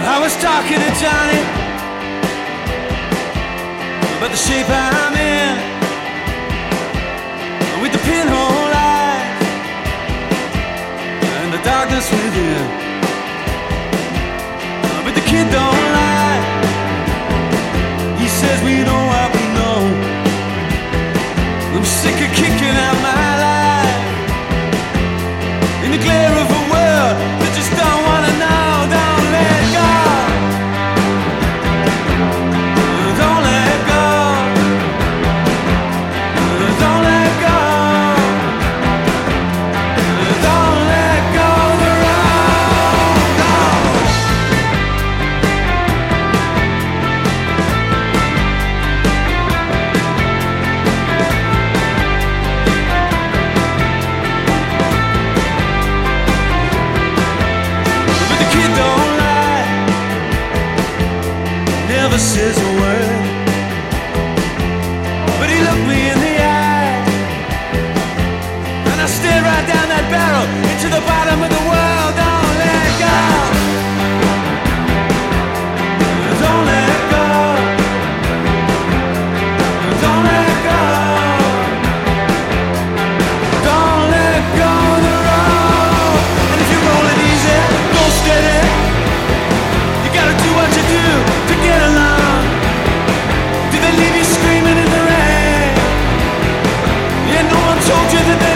I was talking to Johnny about the shape I'm in, with the pinhole eyes and the darkness within. But the kid don't lie. He says we know what we know. I'm sick of kicking out my life in the glare of a world that just don't wanna know. Don't let go. Don't let go. Don't let go. Don't let go the road. No. But the kid don't lie, never says a word. But he looked me in the eye, and I stared right down that barrel into the bottom of the world. Don't let go. Don't let go. Don't let go. Don't let go the road. And if you're rolling easy, go steady. You gotta do what you do to get along. Did they leave you screaming in the rain? Yeah, no one told you that